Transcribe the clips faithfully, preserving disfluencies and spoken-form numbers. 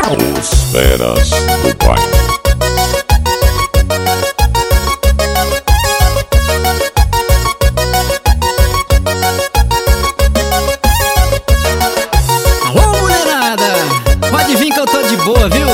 Os feras do baile. Alô, mulherada, pode vir que eu tô de boa, viu?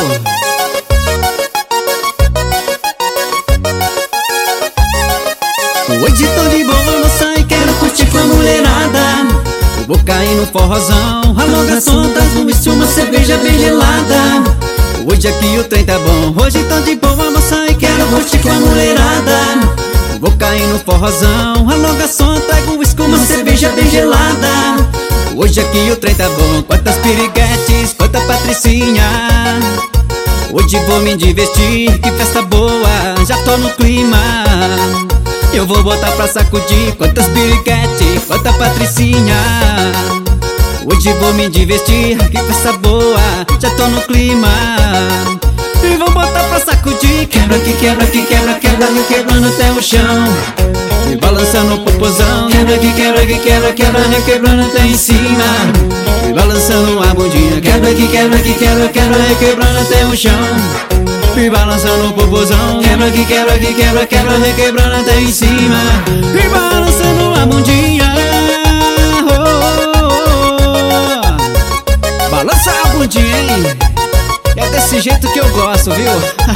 Hoje tô de boa, moça, e quero curtir com a mulherada. Eu vou cair no forrozão, alonga soltas, no whisky, uma cerveja bem gelada. Hoje aqui o trem tá bom, hoje tô de boa, moça, e quero curtir com a mulherada. Eu vou cair no forrozão, alonga solta, com whisky, uma cerveja bem gelada. Hoje aqui o trem tá bom, quantas piriguetes, quanta patricinha. Hoje vou me divertir, que festa boa, já tô no clima. Eu vou botar pra sacudir, quantas piriguetes, quanta patricinha. Hoje vou me divertir, que festa boa, já tô no clima. E vou botar pra sacudir, quebra que quebra que quebra, quebra que quebrando até o chão. E balançando o popozão, quebra que quebra que quebra, quebra requebrando até em cima. E balançando a bundinha, quebra que quebra que quebra, quebra requebrando até o chão. E balançando o popozão, quebra que quebra que quebra, quebra requebrando até em cima. E balançando a bundinha, oh, oh, oh. Balança a bundinha, hein? É desse jeito que eu gosto, viu?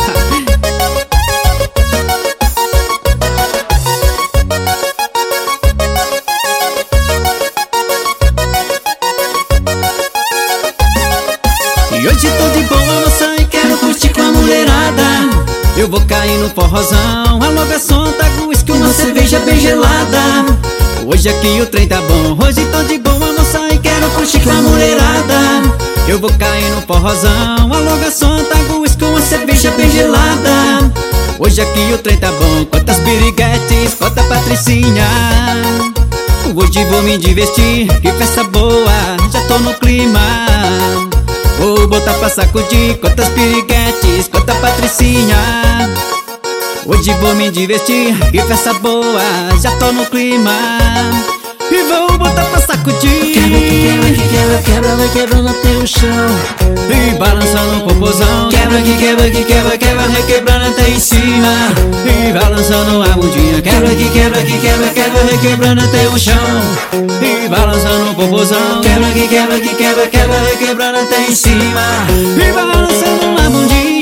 E hoje tô de boa, moça, e quero curtir com a mulherada. Eu vou cair no forrozão, alonga som, trago whisky, uma cerveja bem gelada. Hoje aqui o trem tá bom, hoje tô de boa, moça, e quero curtir com a mulherada. Eu vou cair no forrozão, alonga som, trago whisky, uma cerveja bem gelada. Hoje aqui o trem tá bom, quantas biriguetes, quanta patricinha. Hoje vou me divertir, que festa boa, já tô no clima. Vou botar pra sacudir, quantas piriguetes, quanta patricinha. Hoje vou me divertir, que festa boa, já tô no clima. E vou botar pra sacudir, quebra que quebra que quebra, quebra vai quebrando até o chão. E balançando o popozão, quebra que quebra que quebra, quebra requebrando até em cima. E balançando a bundinha, quebra que quebra que quebra, quebra requebrando até o chão. E balançando o popozão, quebra que quebra que quebra, quebra requebrando até em cima. E balançando a bundinha.